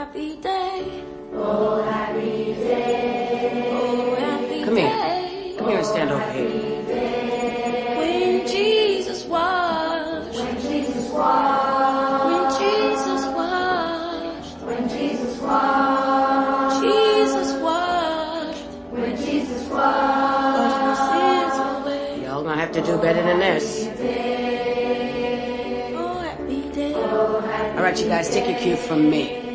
happy day. Oh, happy day. Oh, happy Come day. here. Come here and stand over here. When Jesus washed. When Jesus washed. When Jesus washed. When Jesus washed. Jesus washed. When Jesus Washed my washed. sins away. Y'all gonna have to do better than this. Oh, happy day. Oh, happy All right, you guys, take your cue from me.